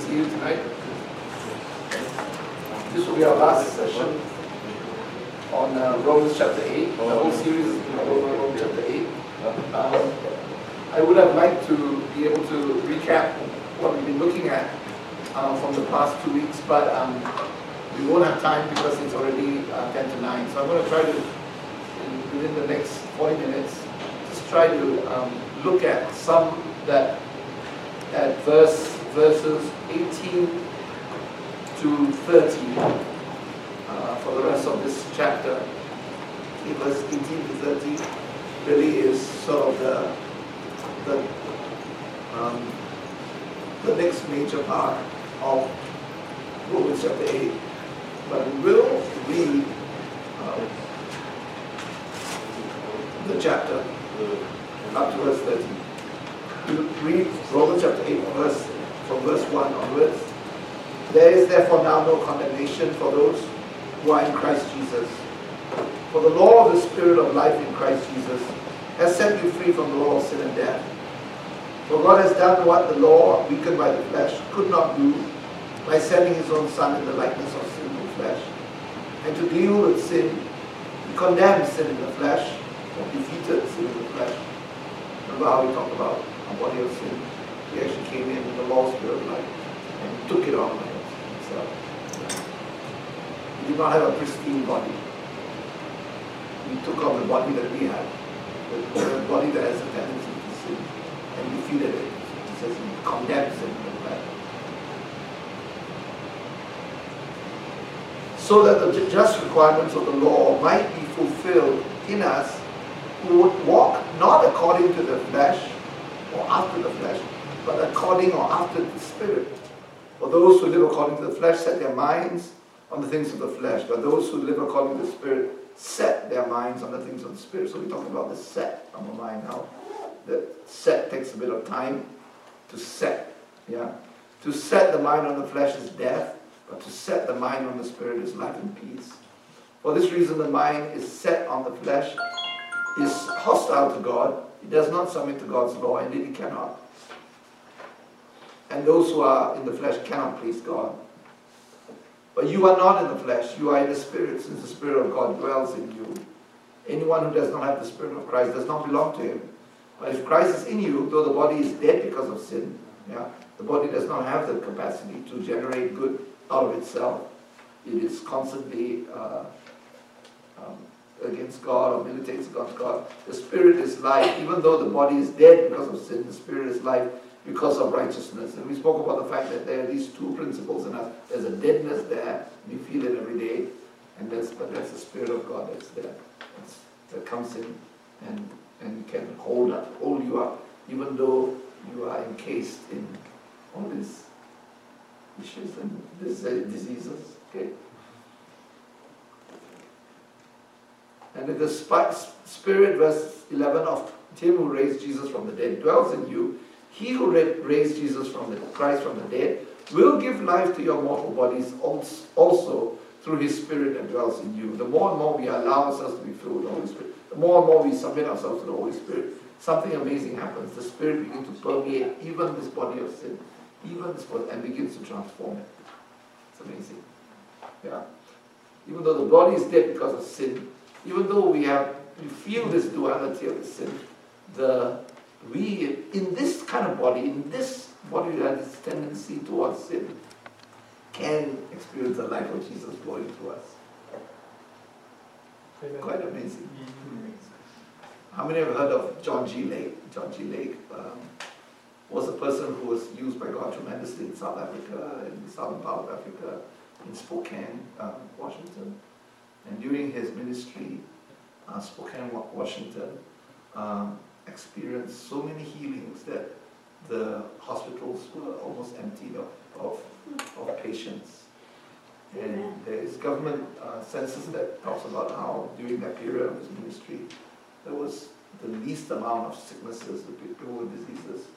see you tonight. This will be our last session on Romans chapter 8. The whole series is Romans chapter 8. I would have liked to be able to recap what we've been looking at from the past 2 weeks, but we won't have time because it's already 10 to 9. So I'm going to try to, within the next 40 minutes, just try to look at some that at verses 18 to 30 for the rest of this chapter. Verse 18 to 30 really is sort of the next major part of Romans chapter 8. But we will read the chapter up to verse 30. We read Romans chapter 8 from verse 1 onwards. There is therefore now no condemnation for those who are in Christ Jesus. For the law of the Spirit of life in Christ Jesus has set you free from the law of sin and death. For God has done what the law, weakened by the flesh, could not do by sending his own Son in the likeness of sinful flesh. And to deal with sin, he condemned sin in the flesh, or defeated sin in the flesh. Remember how we talked about a body of sin? He actually came in with the law of Spirit of life and took it on himself. He did not have a pristine body. He took on the body that we have, the body that has a tendency to sin, and defeated it. He says he condemns sin in the flesh. So that the just requirements of the law might be fulfilled in us who would walk not according to the flesh or after the flesh, but according or after the Spirit. For those who live according to the flesh set their minds on the things of the flesh, but those who live according to the Spirit set their minds on the things of the Spirit. So we're talking about the set of the mind now. The set takes a bit of time to set. Yeah? To set the mind on the flesh is death, but to set the mind on the Spirit is life and peace. For this reason the mind is set on the flesh, is hostile to God. It does not submit to God's law, indeed it cannot. And those who are in the flesh cannot please God. But you are not in the flesh, you are in the Spirit, since the Spirit of God dwells in you. Anyone who does not have the Spirit of Christ does not belong to him. But if Christ is in you, though the body is dead because of sin, the body does not have the capacity to generate good out of itself. It is constantly against God or militates against God. The Spirit is life. Even though the body is dead because of sin, the Spirit is life because of righteousness. And we spoke about the fact that there are these two principles in us. There's a deadness there, we feel it every day, but there's the Spirit of God that's there, that comes in and can hold you up, even though you are encased in all these issues and diseases. Okay. And if the Spirit, verse 11, of him who raised Jesus from the dead dwells in you, he who raised Jesus Christ from the dead will give life to your mortal bodies also through his Spirit that dwells in you. The more and more we allow ourselves to be filled with the Holy Spirit, the more and more we submit ourselves to the Holy Spirit, something amazing happens. The Spirit begins to permeate even this body of sin, and begins to transform it. It's amazing. Yeah. Even though the body is dead because of sin, even though we feel this duality of the sin, in this kind of body, in this body that has this tendency towards sin, can experience the life of Jesus flowing through us. Quite amazing. How many have heard of John G. Lake? John G. Lake was a person who was used by God tremendously in South Africa, in the southern part of Africa, in Spokane, Washington. And during his ministry, Spokane, Washington, experienced so many healings that the hospitals were almost emptied of patients. And there is government census that talks about how during that period of his ministry, there was the least amount of sicknesses, people with diseases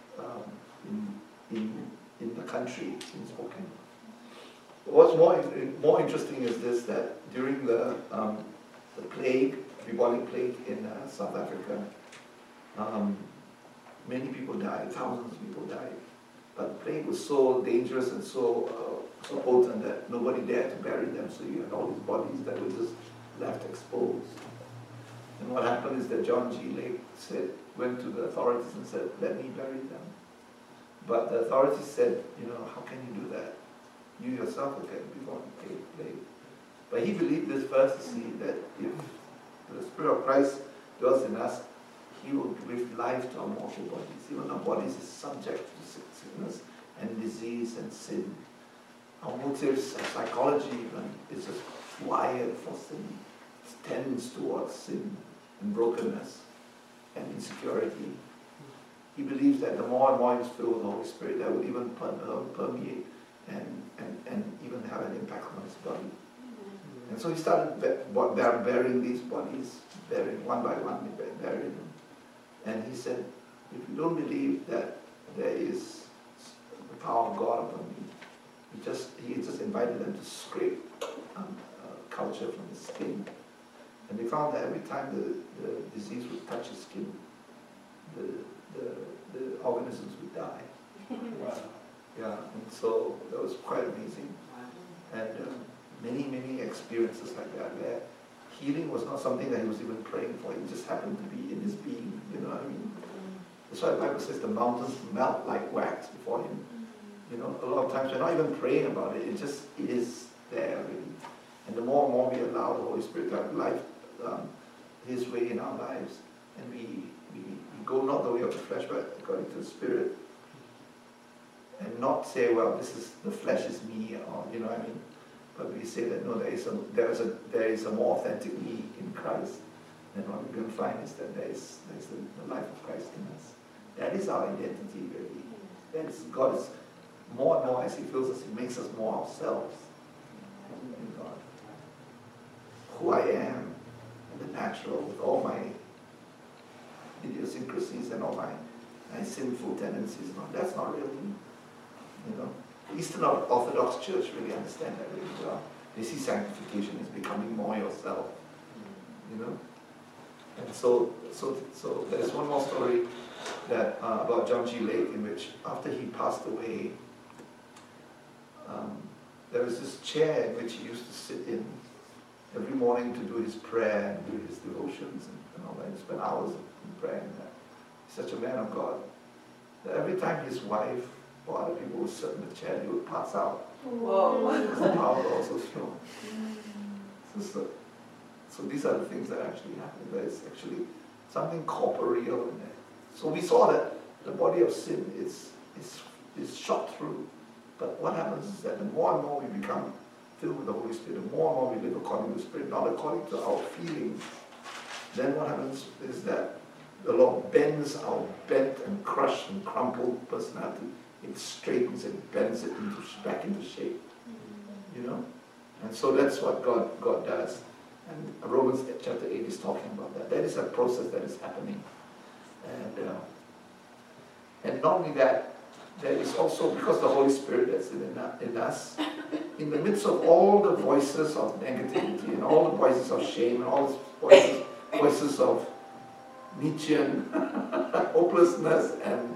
in the country, in Spokane. What's more interesting is this, that during the plague, bubonic plague in South Africa, many people died, thousands of people died. But the plague was so dangerous and so potent that nobody dared to bury them. So you had all these bodies that were just left exposed. And what happened is that John G. Lake went to the authorities and said, let me bury them. But the authorities said, how can you do that? You yourself will get before the plague. But he believed this verse to see that if the Spirit of Christ dwells in us, He will give life to our mortal bodies. Even our bodies is subject to sickness and disease and sin. Our motives, our psychology even, is just wired for sin. It tends towards sin and brokenness and insecurity. He believes that the more and more he was filled with the Holy Spirit, that would even permeate and even have an impact on his body. And so he started burying these bodies, one by one, burying them. And he said, if you don't believe that there is the power of God upon me, he just invited them to scrape culture from the skin. And they found that every time the disease would touch his skin, the organisms would die. Wow. Yeah, and so that was quite amazing. And many experiences like that, where healing was not something that he was even praying for. It just happened to be in his being, you know what I mean? That's why the Bible says the mountains melt like wax before him. A lot of times we're not even praying about it. It just is there already. And the more and more we allow the Holy Spirit to have life, His way in our lives, and we go not the way of the flesh, but according to the Spirit, and not say, well, the flesh is me, or you know what I mean? But we say that no, there is a more authentic me in Christ. And what we're going to find is that there is the life of Christ in us. That is our identity, really. That is, God is more and more as He fills us, He makes us more ourselves in God. Who I am in the natural, with all my idiosyncrasies and all my sinful tendencies, that's not really me. The Eastern Orthodox Church really understand that really well. They see sanctification as becoming more yourself. And so there's one more story that about John G. Lake, in which after he passed away, there was this chair in which he used to sit in every morning to do his prayer and do his devotions and all that. He spent hours in prayer and that. He's such a man of God that every time his wife or other people would sit in the chair, they would pass out. Whoa. Because the power was so strong. So these are the things that actually happen. There is actually something corporeal in there. So we saw that the body of sin is shot through. But what happens is that the more and more we become filled with the Holy Spirit, the more and more we live according to the Spirit, not according to our feelings, then what happens is that the Lord bends our bent and crushed and crumpled personality. It straightens it, bends it back into shape. And so that's what God does. And Romans chapter 8 is talking about that. That is a process that is happening. And not only that, there is also, because the Holy Spirit that's in us, in the midst of all the voices of negativity and all the voices of shame and all the voices of Nietzschean hopelessness and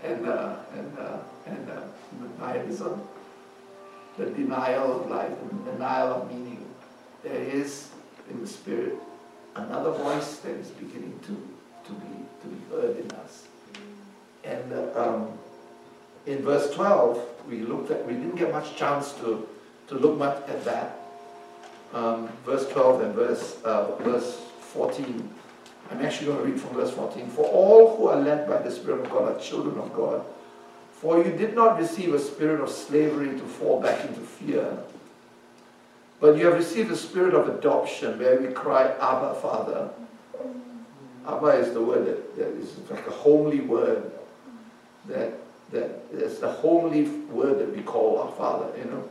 nihilism, the denial of life, the denial of meaning, there is in the Spirit another voice that is beginning to be heard in us. And in verse 12, we didn't get much chance to look much at that. Verse 12 and verse 14. I'm actually going to read from verse 14. For all who are led by the Spirit of God are children of God. For you did not receive a spirit of slavery to fall back into fear, but you have received the spirit of adoption, where we cry, Abba, Father. Abba is the word that is like a homely word, that is the homely word that we call our Father,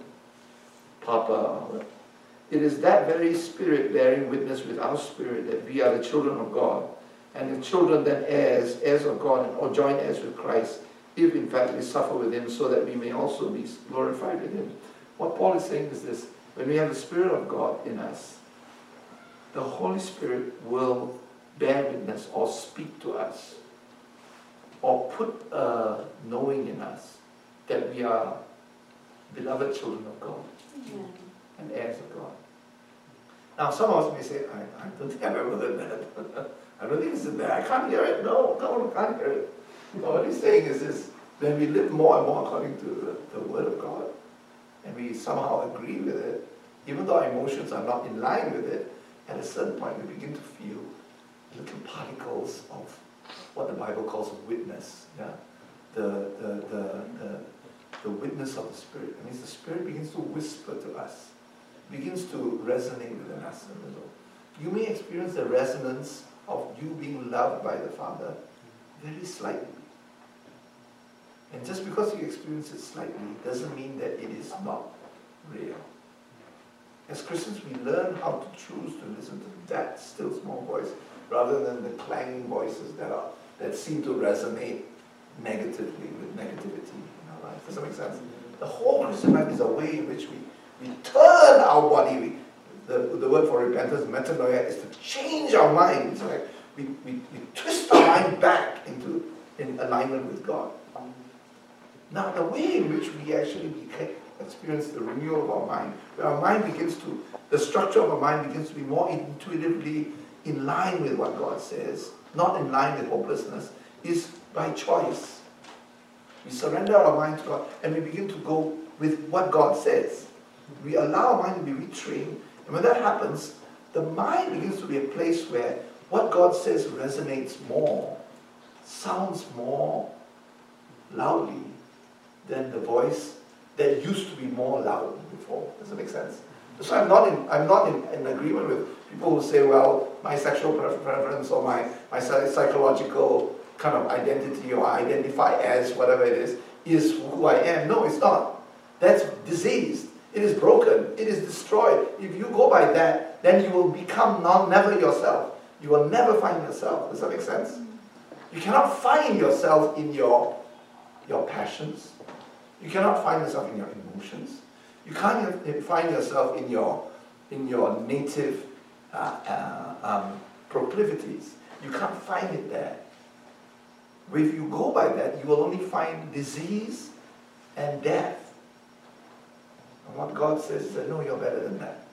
Papa. It is that very Spirit bearing witness with our spirit that we are the children of God. And if children, then heirs of God, or joint heirs with Christ, if in fact we suffer with Him, so that we may also be glorified with Him. What Paul is saying is this: when we have the Spirit of God in us, the Holy Spirit will bear witness or speak to us or put a knowing in us that we are beloved children of God and heirs of God. Now, some of us may say, I don't think I've ever heard that. I don't think it's in there. I can't hear it. No, I can't hear it. But what he's saying is this: when we live more and more according to the Word of God, and we somehow agree with it, even though our emotions are not in line with it, at a certain point we begin to feel little particles of what the Bible calls a witness. Yeah? The witness of the Spirit. That means the Spirit begins to whisper to us, begins to resonate within us a little. You may experience the resonance of you being loved by the Father very slightly. And just because you experience it slightly doesn't mean that it is not real. As Christians, we learn how to choose to listen to that still small voice rather than the clanging voices that seem to resonate negatively with negativity in our life. Does that make sense? The whole Christian life is a way in which we turn our body. The word for repentance, metanoia, is to change our mind. It's like we twist our mind back in alignment with God. Now, the way in which we actually experience the renewal of our mind, where our mind begins to, the structure of our mind begins to be more intuitively in line with what God says, not in line with hopelessness, is by choice. We surrender our mind to God and we begin to go with what God says. We allow our mind to be retrained, and when that happens, the mind begins to be a place where what God says resonates more, sounds more loudly than the voice that used to be more loud before. Does that make sense? So I'm not in agreement with people who say, well, my sexual preference or my psychological kind of identity, or identify as whatever it is who I am. No, it's not. That's diseased. It is broken. It is destroyed. If you go by that, then you will become never yourself. You will never find yourself. Does that make sense? You cannot find yourself in your passions. You cannot find yourself in your emotions. You can't find yourself in your native proclivities. You can't find it there. If you go by that, you will only find disease and death. And what God says is that, no, you're better than that.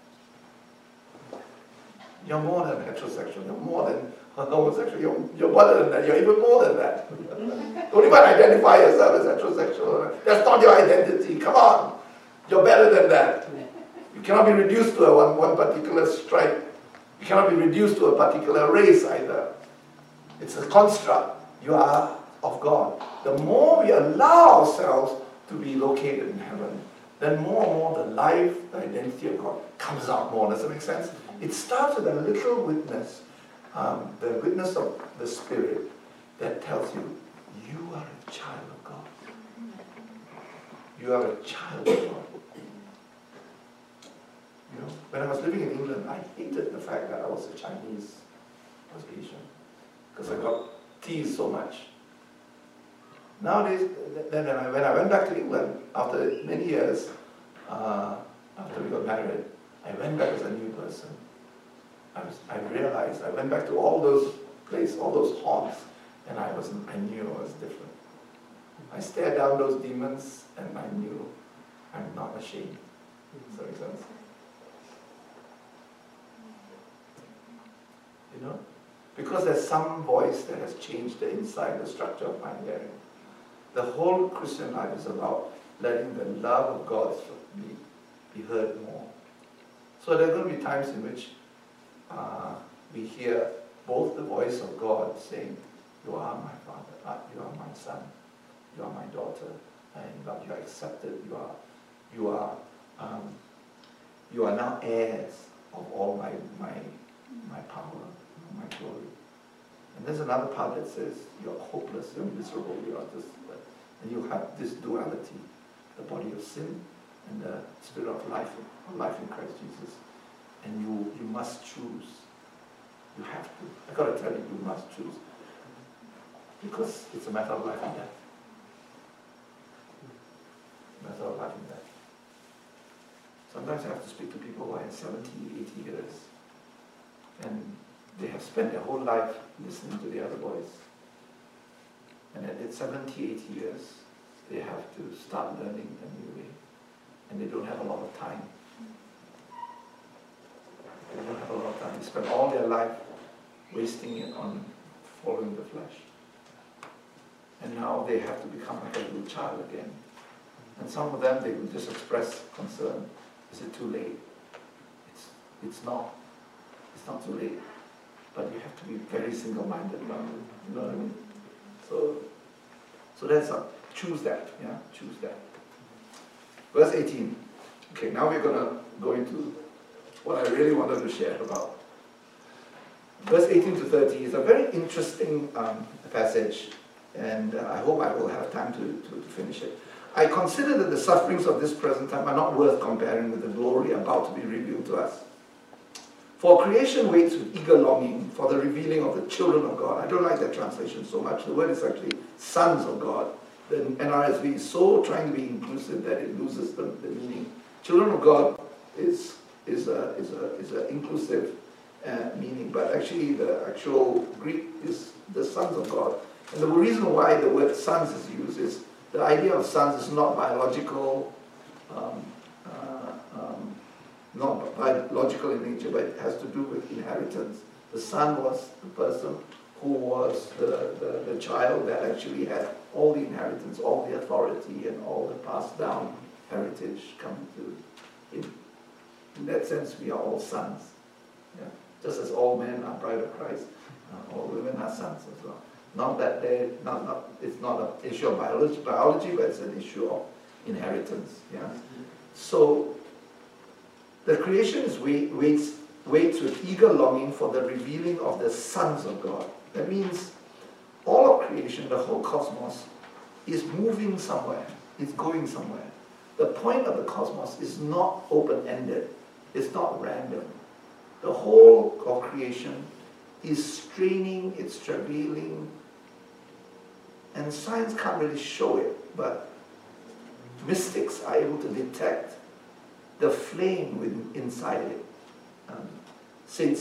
You're more than heterosexual. You're more than homosexual. You're better than that. You're even more than that. Don't even identify yourself as heterosexual. That's not your identity. Come on. You're better than that. You cannot be reduced to one particular stripe. You cannot be reduced to a particular race either. It's a construct. You are of God. The more we allow ourselves to be located in heaven, then more and more the life, the identity of God comes out more. Does that make sense? It starts with a little witness, the witness of the Spirit that tells you, you are a child of God. You are a child of God. You know, when I was living in England, I hated the fact that I was a Chinese, I was Asian, because I got teased so much. Nowadays, then when I went back to England after many years, after we got married, I went back as a new person. I realized, I went back to all those places, all those haunts, and I knew I was different. I stared down those demons, and I knew I'm not ashamed. Does that make sense? You know? Because there's some voice that has changed the inside, the structure of my hearing. The whole Christian life is about letting the love of God be heard more. So there are going to be times in which we hear both the voice of God saying, you are my father, you are my son, you are my daughter, and you are accepted, you are now heirs of all my power, my glory. And there's another part that says, you're hopeless, you're miserable, you are this, and you have this duality, the body of sin and the spirit of life in Christ Jesus. And you must choose. You have to. I got to tell you, you must choose. Because it's a matter of life and death. A matter of life and death. Sometimes I have to speak to people who are in 70, 80 years. And they have spent their whole life listening to the other voice. And at 70, 80 years, they have to start learning a new way. And they don't have a lot of time. They don't have a lot of time. They spend all their life wasting it on following the flesh. And now they have to become like a little child again. And some of them, they will just express concern. Is it too late? It's not. It's not too late. But you have to be very single-minded about it. You know what I mean? So that's choose that. Yeah, choose that. Verse 18. Okay, now we're going to go into what I really wanted to share about. Verse 18 to 30 is a very interesting passage, and I hope I will have time to finish it. I consider that the sufferings of this present time are not worth comparing with the glory about to be revealed to us. For creation waits with eager longing for the revealing of the children of God. I don't like that translation so much. The word is actually sons of God. The NRSV is so trying to be inclusive that it loses the meaning. Children of God is an inclusive meaning, but actually the actual Greek is the sons of God. And the reason why the word sons is used is the idea of sons is not biological, not biological in nature, but it has to do with inheritance. The son was the person who was the child that actually had all the inheritance, all the authority, and all the passed down heritage coming to him. In that sense, we are all sons. Yeah? Just as all men are bride of Christ, all women are sons as well. Not that it's not an issue of biology, but it's an issue of inheritance. Yeah. So the creation waits with eager longing for the revealing of the sons of God. That means all of creation, the whole cosmos, is moving somewhere. It's going somewhere. The point of the cosmos is not open-ended. It's not random. The whole of creation is straining, it's travailing, and science can't really show it, but mystics are able to detect the flame inside it. Saint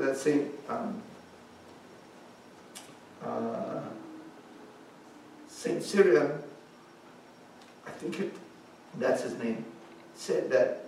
Cyrian, I think that's his name, said that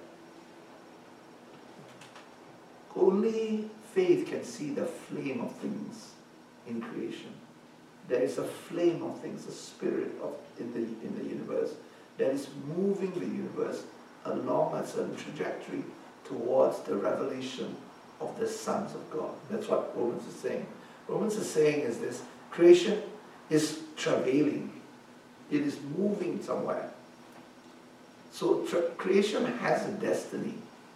only faith can see the flame of things in creation. There is a flame of things, a spirit in the universe that is moving the universe along a certain trajectory towards the revelation of the sons of God. That's what Romans is saying. Romans is saying is this: creation is travailing. It is moving somewhere. So creation has a destiny.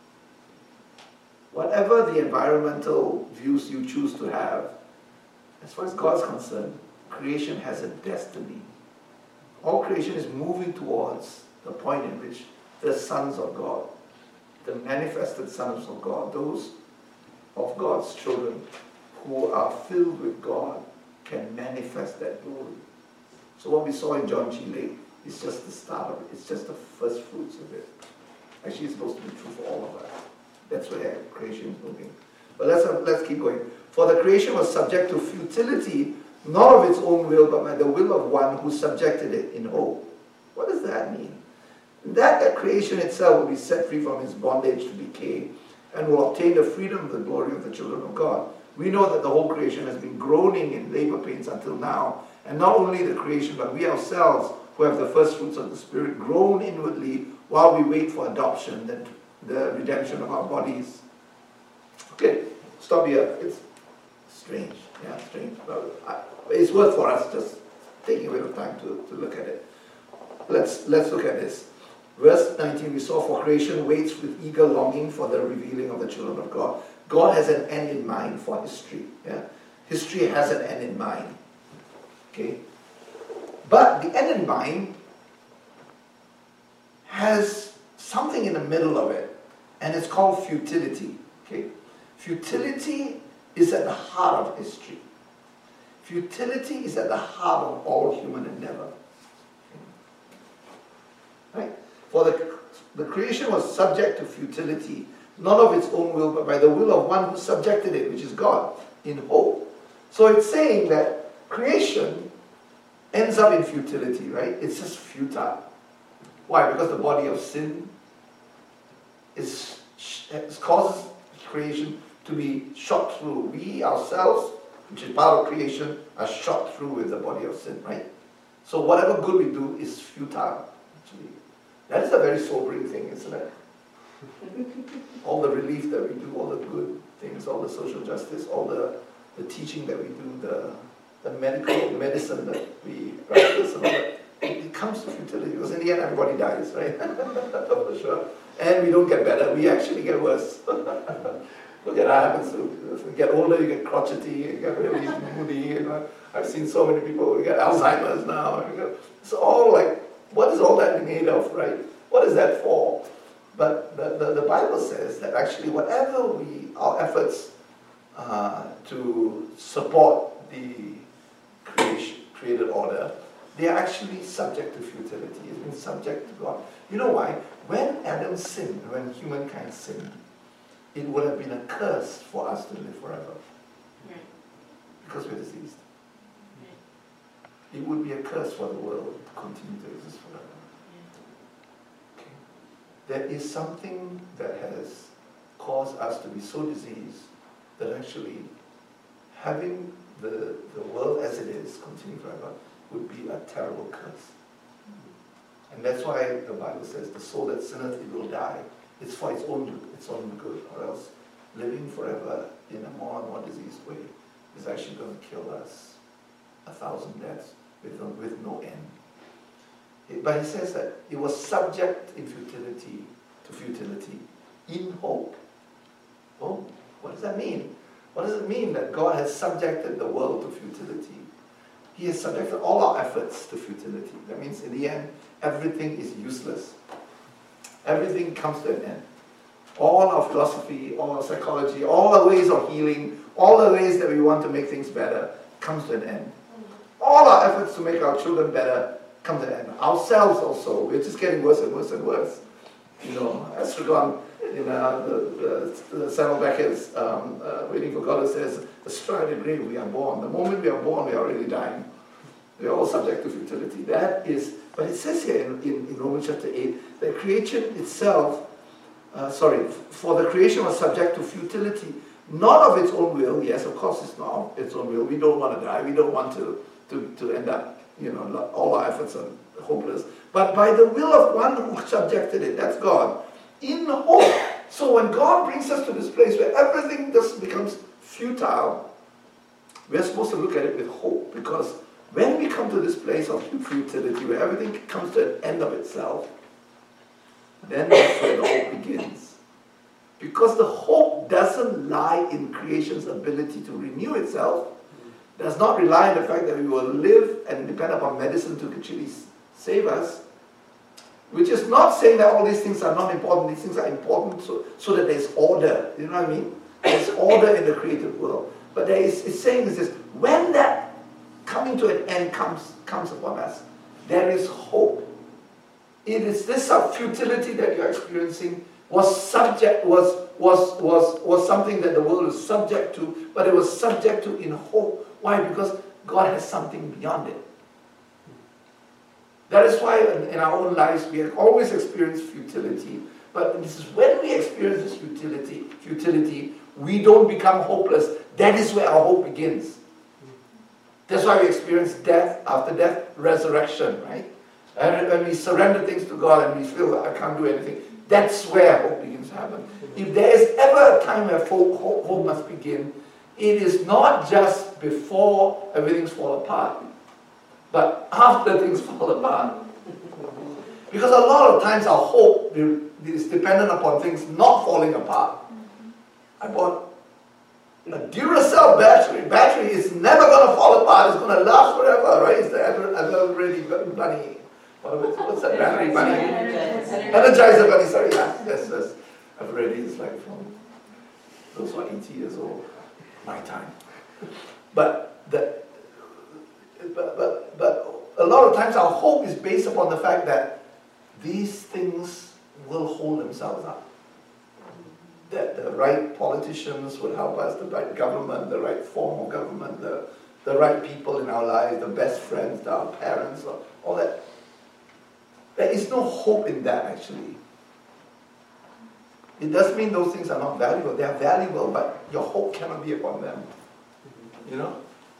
Whatever the environmental views you choose to have, as far as God is concerned, creation has a destiny. All creation is moving towards the point in which the sons of God, the manifested sons of God, those of God's children who are filled with God, can manifest that glory. So what we saw in John G. Lake is just the start of it. It's just the first fruits of it. Actually, it's supposed to be true for all of us. That's where creation is moving. But let's keep going. For the creation was subject to futility, not of its own will, but by the will of one who subjected it in hope. What does that mean? That creation itself will be set free from its bondage to decay and will obtain the freedom of the glory of the children of God. We know that the whole creation has been groaning in labor pains until now. And not only the creation, but we ourselves, who have the first fruits of the Spirit, groan inwardly while we wait for adoption, the redemption of our bodies. Okay, stop here. It's strange. Yeah, strange. But it's worth for us just taking a bit of time to look at it. Let's look at this. Verse 19, we saw, for creation waits with eager longing for the revealing of the children of God. God has an end in mind for history. Yeah? History has an end in mind. Okay? But the end in mind has something in the middle of it, and it's called futility. Okay? Futility is at the heart of history. Futility is at the heart of all human endeavor. Right? For the creation was subject to futility, not of its own will, but by the will of one who subjected it, which is God, in hope. So it's saying that creation, and ends up in futility, right? It's just futile. Why? Because the body of sin causes creation to be shot through. We ourselves, which is part of creation, are shot through with the body of sin, right? So whatever good we do is futile, actually. That is a very sobering thing, isn't it? All the relief that we do, all the good things, all the social justice, all the teaching that we do, the medicine that we practice, and all that, it comes to futility, because in the end everybody dies, right? For sure. And we don't get better, we actually get worse. Look at what happens as you get older, you get crotchety, you get really moody. I've seen so many people who get Alzheimer's now. It's all like, what is all that made of, right? What is that for? But the Bible says that actually whatever our efforts to support the created order, they are actually subject to futility. It's been subject to God. You know why? When Adam sinned, when humankind sinned, it would have been a curse for us to live forever. Right. Because we're diseased. Right. It would be a curse for the world to continue to exist forever. Yeah. Okay. There is something that has caused us to be so diseased that actually having the world as it is continue forever would be a terrible curse. And that's why the Bible says, the soul that sinneth, it will die. It's for its own good, or else living forever in a more and more diseased way is actually going to kill us 1,000 deaths with no end. But he says that it was subject in futility to futility in hope. Oh, what does that mean? What does it mean that God has subjected the world to futility? He has subjected all our efforts to futility. That means in the end, everything is useless. Everything comes to an end. All our philosophy, all our psychology, all the ways of healing, all the ways that we want to make things better, comes to an end. All our efforts to make our children better come to an end. Ourselves also, we're just getting worse and worse and worse. As regard the Samuel Beckett's Waiting for God says, the stride of grave we are born. The moment we are born, we are already dying. We are all subject to futility. That is, but it says here in Romans chapter 8, that creation itself, for the creation was subject to futility, not of its own will. Yes, of course it's not of its own will. We don't want to die. We don't want to end up, all our efforts are hopeless. But by the will of one who subjected it, that's God, in hope. So when God brings us to this place where everything just becomes futile, we're supposed to look at it with hope, because when we come to this place of futility, where everything comes to an end of itself, then that's where the hope begins. Because the hope doesn't lie in creation's ability to renew itself, does not rely on the fact that we will live and depend upon medicine to actually save us, which is not saying that all these things are not important. These things are important so that there's order. You know what I mean? There's order in the created world. But it's saying this, when that coming to an end comes upon us, there is hope. It is this futility that you're experiencing was something that the world is subject to, but it was subject to in hope. Why? Because God has something beyond it. That is why in our own lives we have always experienced futility. But this is when we experience this futility, we don't become hopeless. That is where our hope begins. That's why we experience death, after death, resurrection, right? And when we surrender things to God and we feel I can't do anything, that's where hope begins to happen. If there is ever a time where hope must begin, it is not just before everything's fall apart, but after things fall apart. Because a lot of times our hope is dependent upon things not falling apart. I bought a Duracell battery. Battery is never going to fall apart. It's going to last forever, right? It's the ever-ready bunny. What's that battery bunny? Energizer bunny, sorry. Yes. Ever-ready is like from those who are 80 years old. My time. But a lot of times our hope is based upon the fact that these things will hold themselves up. That the right politicians will help us, the right government, the right form of government, the right people in our lives, the best friends, our parents, all that. There is no hope in that, actually. It doesn't mean those things are not valuable. They are valuable, but your hope cannot be upon them. You know?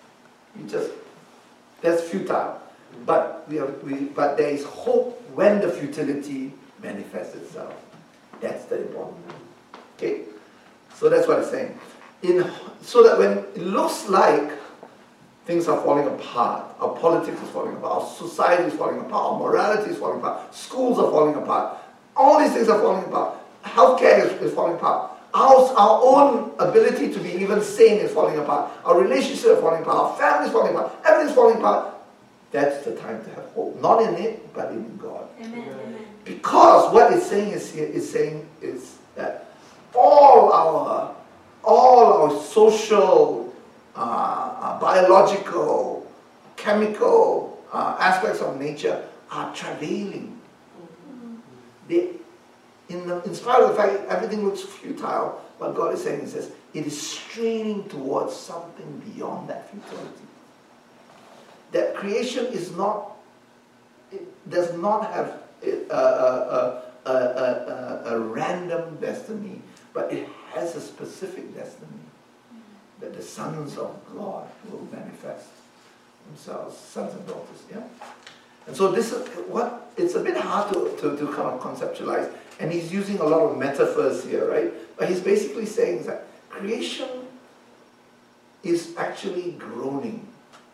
That's futile. But but there is hope when the futility manifests itself. That's the important thing. Okay? So that's what it's saying. So that when it looks like things are falling apart, our politics is falling apart, our society is falling apart, our morality is falling apart, schools are falling apart, all these things are falling apart, healthcare is falling apart, our own ability to be even sane is falling apart, our relationships are falling apart, our family is falling apart, everything's falling apart. That's the time to have hope. Not in it, but in God. Amen. Amen. Because what it's saying is that all our social, biological, chemical aspects of nature are travailing. In spite of the fact that everything looks futile, what God is saying is this: it is straining towards something beyond that futility. That creation does not have a random destiny, but it has a specific destiny that the sons of God will manifest themselves, sons and daughters. Yeah. And so this is what it's a bit hard to kind of conceptualize, and he's using a lot of metaphors here, right? But he's basically saying that creation is actually groaning.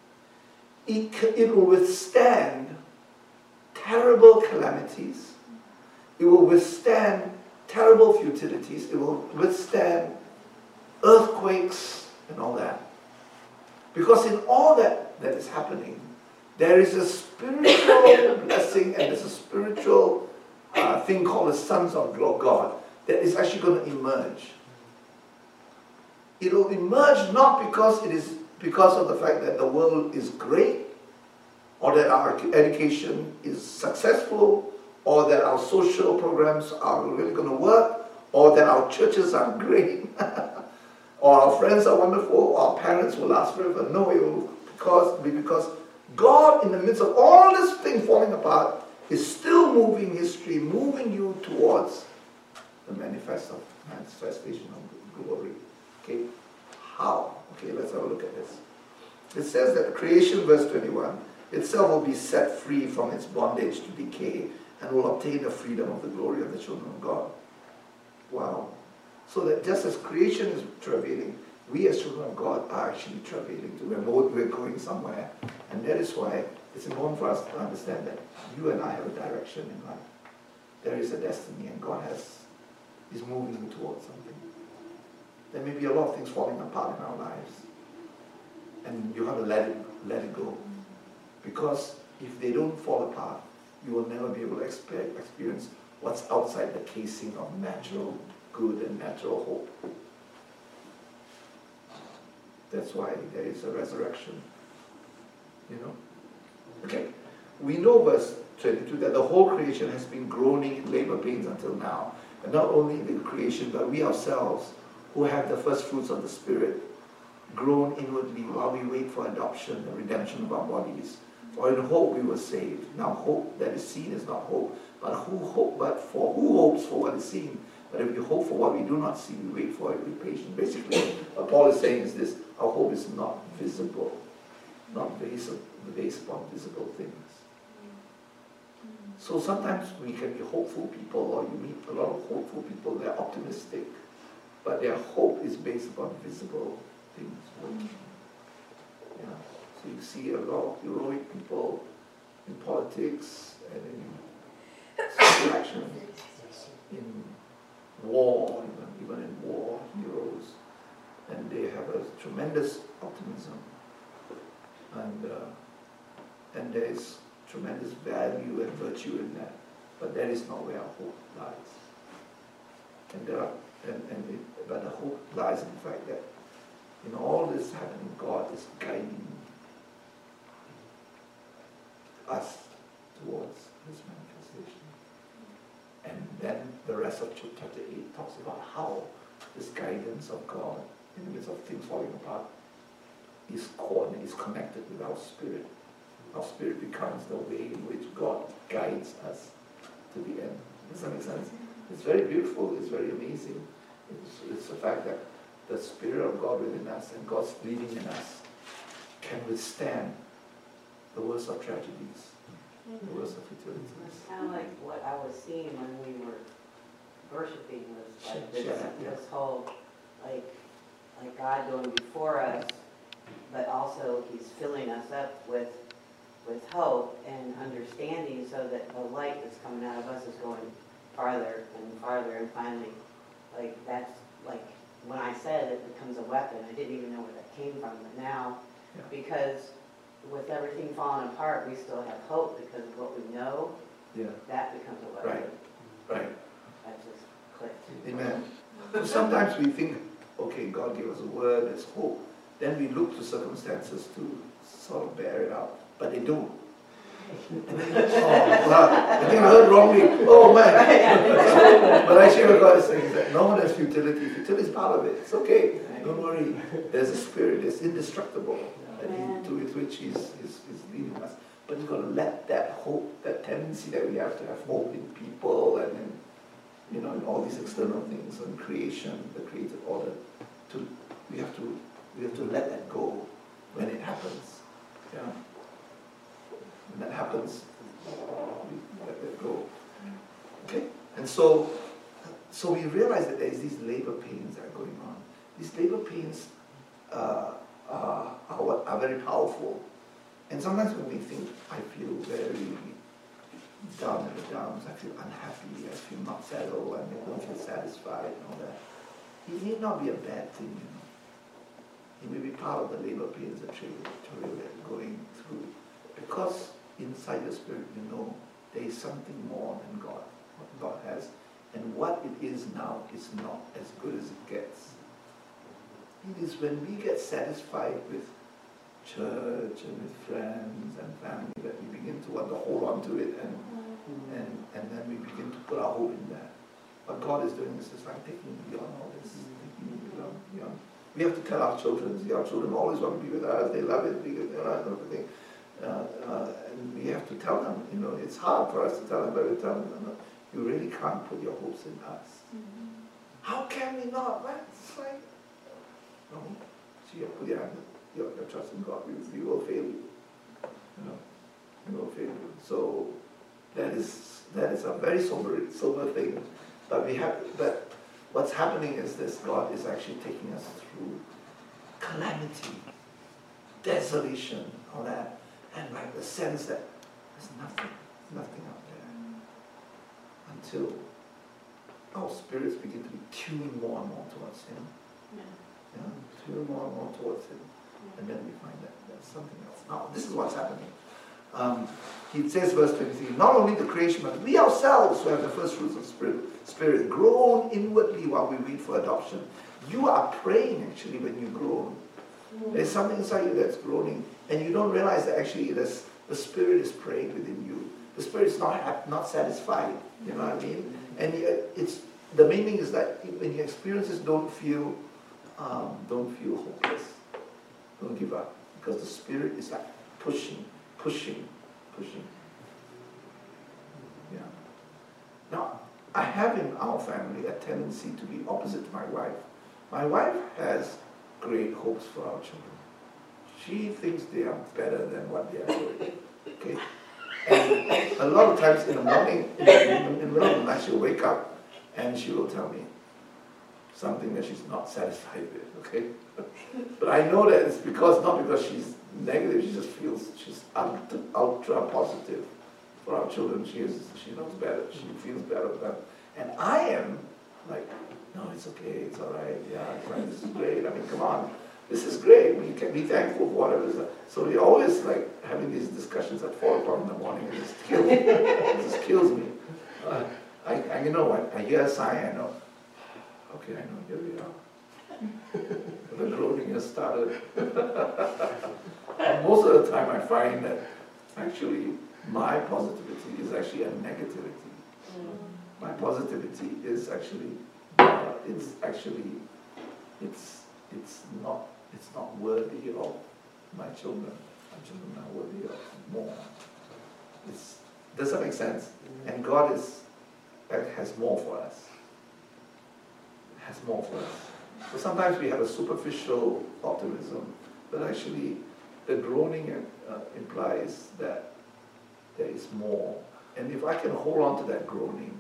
It will withstand terrible calamities. It will withstand terrible futilities. It will withstand earthquakes and all that. Because in all that is happening, there is a spiritual blessing and there's a spiritual thing called the sons of God that is actually going to emerge. It will emerge not because it is because of the fact that the world is great, or that our education is successful, or that our social programs are really going to work, or that our churches are great, or our friends are wonderful, or our parents will last forever. No, it will be because God, in the midst of all this thing falling apart, is still moving history, moving you towards the manifestation of glory. Okay? How? Okay, let's have a look at this. It says that creation, verse 21, itself will be set free from its bondage to decay and will obtain the freedom of the glory of the children of God. Wow. So that just as creation is travailing, we as children of God are actually travailing too. We're going somewhere. And that is why it's important for us to understand that you and I have a direction in life. There is a destiny, and God is moving you towards something. There may be a lot of things falling apart in our lives, and you have to let it go. Because if they don't fall apart, you will never be able to experience what's outside the casing of natural good and natural hope. That's why there is a resurrection. You know? Okay. We know verse 22 that the whole creation has been groaning in labor pains until now. And not only the creation, but we ourselves, who have the first fruits of the Spirit, groan inwardly while we wait for adoption, the redemption of our bodies. For in hope we were saved. Now hope that is seen is not hope, but who hopes for what is seen? But if you hope for what we do not see, we wait for it with patience. Basically, what Paul is saying is this: our hope is not visible, not based upon visible things. So sometimes we can be hopeful people, or you meet a lot of hopeful people, they're optimistic, but their hope is based upon visible things working. Yeah. So you see a lot of heroic people in politics and in social action, in war, even in war, heroes, and they have a tremendous optimism, and there is tremendous value and virtue in that, but that is not where our hope lies. But the hope lies in the fact that in all this happening, God is guiding us towards His manifestation. And then the rest of chapter 8 talks about how this guidance of God in the midst of things falling apart is connected with our spirit. Our spirit becomes the way in which God guides us to the end. Does that make sense? It's very beautiful, it's very amazing. It's the fact that the Spirit of God within us and God's leading in us can withstand the worst of tragedies, the worst of futilities. It's kind of like what I was seeing when we were worshiping was like this whole, like God going before us, but also He's filling us up with hope and understanding, so that the light that's coming out of us is going farther and farther, and finally, like that's like when I said it becomes a weapon, I didn't even know where that came from, but now, because with everything falling apart, we still have hope because of what we know. That becomes a weapon. Right. That just clicked. Amen. So sometimes we think, okay, God gave us a word, there's hope. Then we look to circumstances to sort of bear it out, but they don't. And then, I think I heard wrongly. Oh man! But actually, what God is saying is that no, there's futility. Futility is part of it. It's okay. Don't worry. There's a spirit. It's indestructible, with which He's leading us. But you've got to let that hope, that tendency that we have to have hope in people and in all these external things, and creation, the created order. We have to let that go when it happens. Yeah. When that happens, we let that go. Okay? And so we realize that there is these labor pains that are going on. These labor pains are very powerful. And sometimes when we think, I feel very down in the dumps, I feel unhappy, I feel not settled, I don't feel satisfied and all that. It need not be a bad thing, It may be part of the labor pains that you're going through. Because inside the spirit, there is something more than God, what God has. And what it is now is not as good as it gets. It is when we get satisfied with church and with friends and family that we begin to want to hold on to it, and then we begin to put our hope in that. What God is doing is like taking beyond all this, beyond. We have to tell our children. Our children always want to be with us. They love it because everything. And we have to tell them. It's hard for us to tell them, but we tell them, no, you really can't put your hopes in us. How can we not? Right? It's like, no. So you put your trust in God. We will fail you. We will fail you. So that is a very sober thing. But what's happening is this: God is actually taking us through calamity, desolation, all that, and like the sense that there's nothing out there, until our spirits begin to be tuned more and more towards Him. Tuned more and more towards Him, and then we find that there's something else. Now, this is what's happening. He says, verse 23, not only the creation, but we ourselves who have the first fruits of Spirit groan inwardly while we wait for adoption. You are praying actually when you groan. There's something inside you that's groaning, and you don't realize that actually the Spirit is praying within you. The Spirit is not satisfied. You know what I mean? And the main thing is that when you experience this, don't feel hopeless. Don't give up, because the Spirit is like pushing. Yeah. Now, I have in our family a tendency to be opposite to my wife. My wife has great hopes for our children. She thinks they are better than what they are doing. Okay? And a lot of times in the morning, in the middle of the night, she'll wake up and she will tell me something that she's not satisfied with. Okay? But I know that it's not because she's negative, she just feels she's ultra positive for our children. She knows better, she feels better with them. And I am like, no, it's okay, it's all right, yeah, it's right, this is great, I mean, come on, this is great, we can be thankful for whatever it is. So we always like having these discussions at 4 o'clock in the morning, and it just kills me. It just kills me. I hear a sigh, I know, okay, I know, here we are. The groaning has started. And most of the time I find that actually my positivity is actually a negativity. My positivity is actually, it's not worthy of my children are worthy of more. Does that make sense? And God has more for us. Has more for us. So sometimes we have a superficial optimism, but actually the groaning implies that there is more. And if I can hold on to that groaning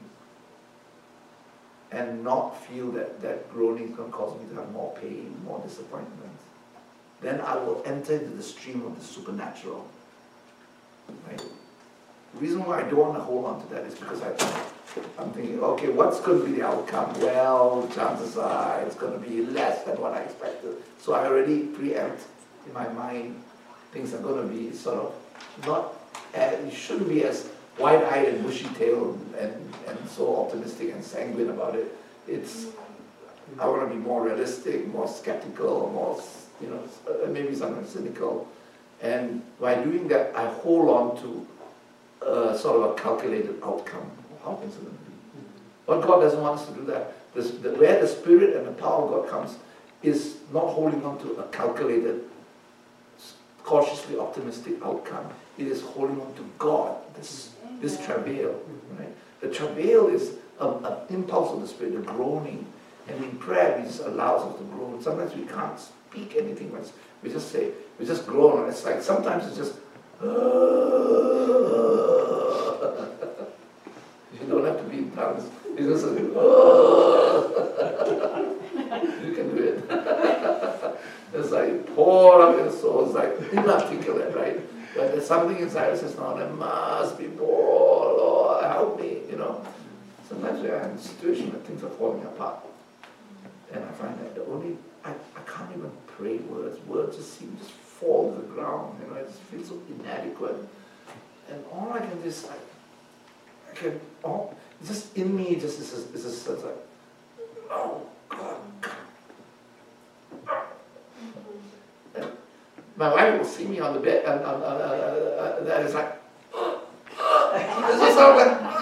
and not feel that that groaning is going to cause me to have more pain, more disappointment, then I will enter into the stream of the supernatural. Right? The reason why I don't want to hold on to that is because I'm thinking, okay, what's going to be the outcome? Well, chances are it's going to be less than what I expected. So I already preempt in my mind things are going to be sort of not, it shouldn't be as wide-eyed and bushy-tailed and so optimistic and sanguine about it. I want to be more realistic, more skeptical, more, maybe sometimes cynical. And by doing that, I hold on to sort of a calculated outcome of how things are going to be. But God doesn't want us to do that. Where the Spirit and the power of God comes is not holding on to a calculated, cautiously optimistic outcome. It is holding on to God, this travail. Right? The travail is an impulse of the Spirit, the groaning. And in prayer, we just allow ourselves to groan. Sometimes we can't speak anything. We just groan. It's like sometimes it's just, you don't have to be in tongues. You just say, you can do it. It's like pour out your soul. It's like inarticulate, right? But there's something inside us that's not, there must be more, Lord, help me, Sometimes we are in a situation where things are falling apart. And I find that I can't even pray words. Words just seem to just fall to the ground, I just feel so inadequate. And all I can do is, it's just in me, it's just like, oh, God. And my wife will see me on the bed, and it's like, it's just sort of like,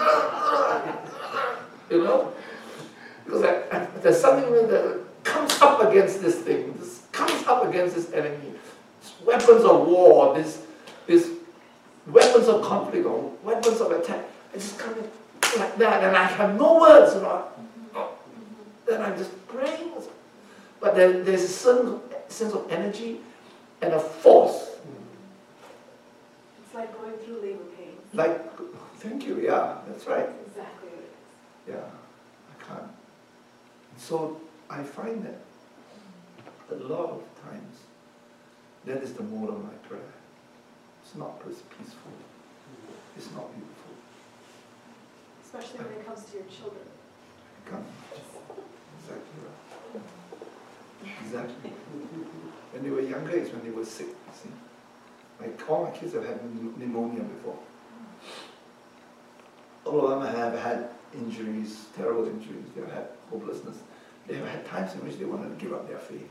because there's something that comes up against this thing, comes up against this enemy, weapons of war, this weapons of conflict or weapons of attack. I just come in like that, and I have no words, Then I'm just praying. But there's a certain sense of energy and a force. It's like going through labor pains. Thank you, yeah, that's right. That's exactly what it is. Yeah, I can't. So I find that a lot of times, that is the mode of my prayer. It's not peaceful. It's not beautiful. Especially when it comes to your children. Exactly right. Exactly. When they were younger, it's when they were sick, you see. Like all my kids have had pneumonia before. All of them have had injuries, terrible injuries. They've had hopelessness. They've had times in which they wanted to give up their faith.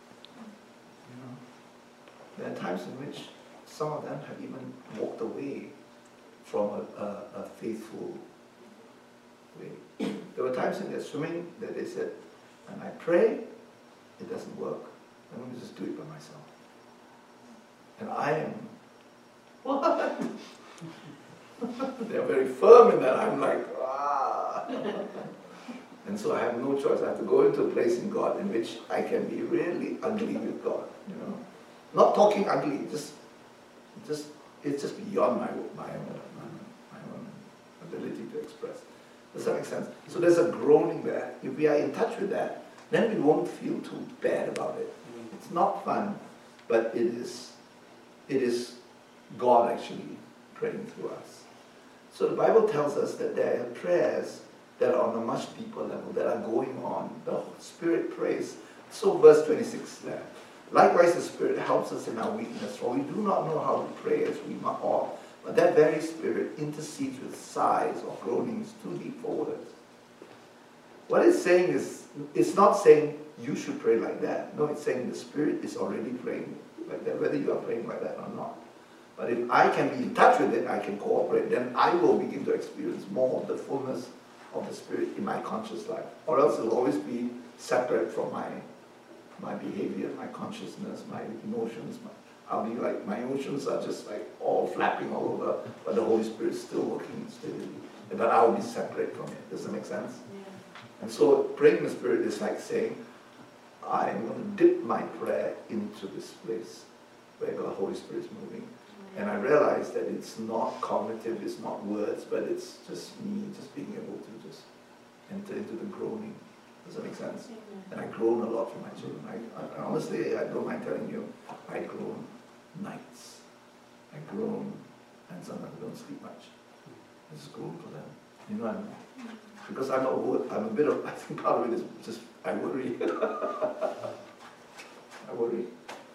There are times in which some of them have even walked away from a faithful way. There were times in their swimming that they said, when I pray, it doesn't work. I'm going to just do it by myself. And I am, what? They're very firm in that. I'm like, ah. And so I have no choice. I have to go into a place in God in which I can be really ugly with God, Not talking ugly, it's just beyond my own ability to express. Does that make sense? So there's a groaning there. If we are in touch with that, then we won't feel too bad about it. It's not fun, but it is God actually praying through us. So the Bible tells us that there are prayers that are on a much deeper level, that are going on. The Spirit prays. So verse 26 there. Likewise, the Spirit helps us in our weakness, for we do not know how to pray as we ought. But that very Spirit intercedes with sighs or groanings too deep for words. What it's saying is, it's not saying you should pray like that. No, it's saying the Spirit is already praying like that, whether you are praying like that or not. But if I can be in touch with it, I can cooperate, then I will begin to experience more of the fullness of the Spirit in my conscious life. Or else it will always be separate from my behavior, my consciousness, my emotions, I'll be like, my emotions are just like all flapping all over, but the Holy Spirit's still working steadily. But I'll be separate from it. Does that make sense? Yeah. And so praying in the Spirit is like saying, I'm going to dip my prayer into this place where the Holy Spirit is moving. And I realize that it's not cognitive, it's not words, but it's just me just being able to just enter into the groaning. Does that make sense? And I groan a lot for my children. I honestly, I don't mind telling you, I groan nights. I groan, and sometimes I don't sleep much. I just groan for them. You know what I mean? Because I'm a bit of, I think part of it is just, I worry. I worry.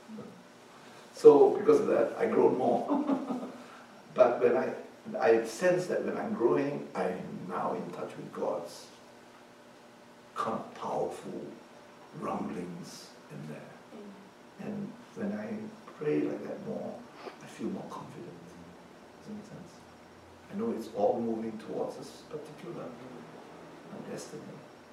So because of that, I groan more. But when I sense that when I'm growing, I'm now in touch with God's kind of powerful rumblings in there. And when I pray like that more, I feel more confident. Does that make sense? I know it's all moving towards this particular destiny.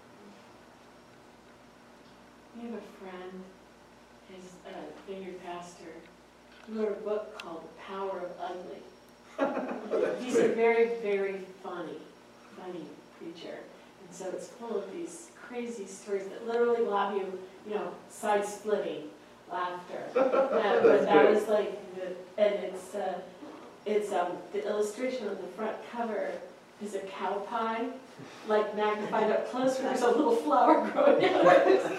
We have a friend, he's a vineyard pastor, who wrote a book called The Power of Ugly. He's a very, very funny preacher. And so it's full of these crazy stories that literally will have you, side-splitting laughter. But that was like, and it's the illustration on the front cover is a cow pie, like magnified up close, where there's a little flower growing out of it.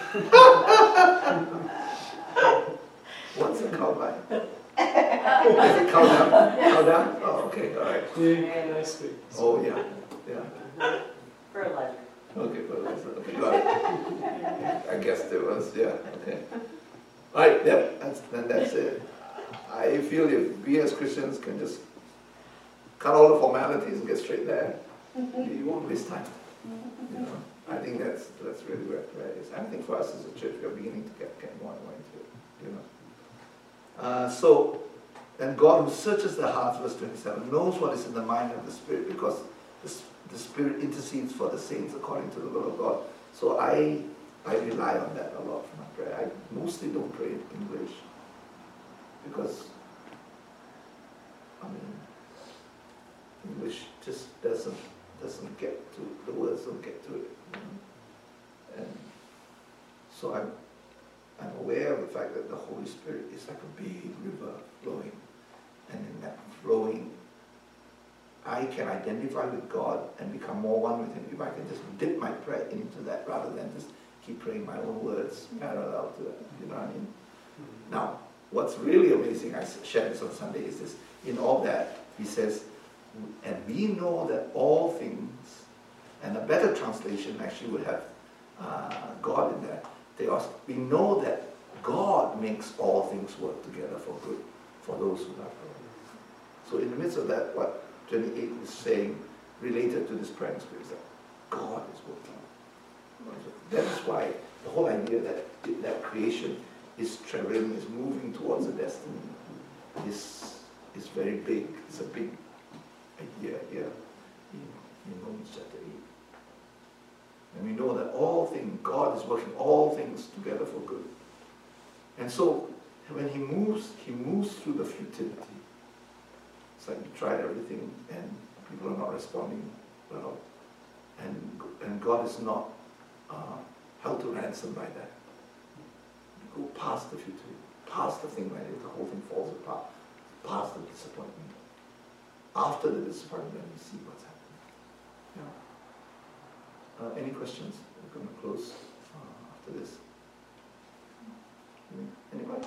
What's a cow pie? Is it cow down? Cow down? Oh, okay, all right. Yeah, nice week. Oh, yeah. Fertilizer. Okay, fertilizer. Okay, got it. I guess there was, yeah, okay. All right, yep, that's it. I feel if we as Christians can just cut all the formalities and get straight there, we won't waste time. I think that's really where prayer is. I think for us as a church, we are beginning to get more and more into it. So, and God who searches the hearts, verse 27, knows what is in the mind of the Spirit, because the Spirit intercedes for the saints according to the will of God. So I rely on that a lot for my prayer. I mostly don't pray in English because, English just doesn't get to, the words don't get to it. And so I'm aware of the fact that the Holy Spirit is like a big river flowing. And in that flowing, I can identify with God and become more one with Him if I can just dip my prayer into that rather than just keep praying my own words parallel to it. You know what I mean? Now, what's really amazing, I shared this on Sunday, is this. In all that, he says, and we know that all things, and a better translation actually would have God in there. We know that God makes all things work together for good for those who love God. So in the midst of that, what 28 is saying, related to this prayer spirit, is that God is working. That is why the whole idea that creation is traveling, is moving towards a destiny, is very big. It's a big idea here in Romans chapter 8. And we know that all things, God is working all things together for good. And so when He moves through the futility. It's like we tried everything and people are not responding well. And God is not held to ransom by that. We go past the futility, past the thing where the whole thing falls apart, past the disappointment. After the disappointment, we see what's happening. Any questions? We're going to close after this. Anybody?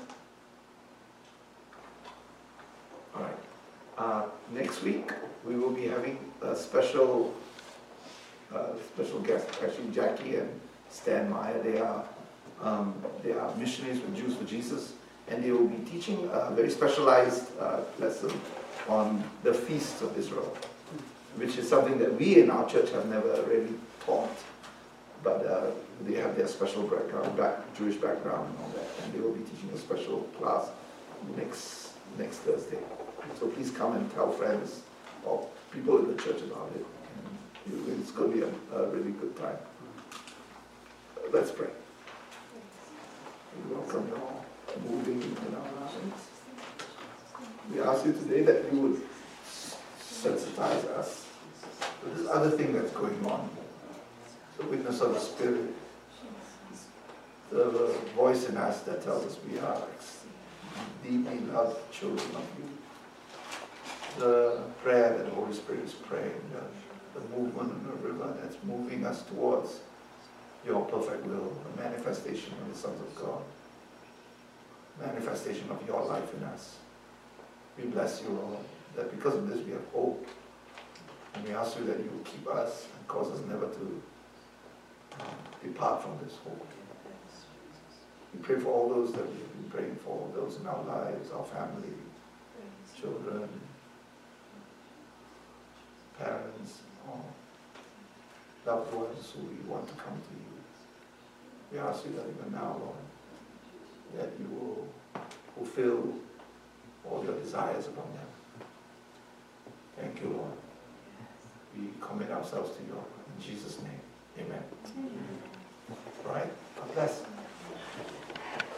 All right. Next week we will be having a special guest. Actually, Jackie and Stan Meyer. They are missionaries with Jews for Jesus, and they will be teaching a very specialized lesson on the feasts of Israel, which is something that we in our church have never really taught. But they have their special background, Jewish background and all that, and they will be teaching a special class next Thursday. So please come and tell friends or people in the church about it. And it's going to be a really good time. Let's pray. We welcome you all moving in our lives. We ask you today that you would sensitize us to this other thing that's going on. The witness of the Spirit. The voice in us that tells us we are deeply loved children of you. The prayer that the Holy Spirit is praying, the movement in the river that's moving us towards your perfect will, the manifestation of the sons of God, manifestation of your life in us. We bless you, Lord, that because of this we have hope. And we ask you that you will keep us and cause us never to depart from this hope. We pray for all those that we've been praying for, those in our lives, our family, children, parents, or loved ones who we want to come to you. We ask you that even now, Lord, that you will fulfill all your desires upon them. Thank you, Lord. We commit ourselves to you in Jesus' name. Amen. Right? God bless.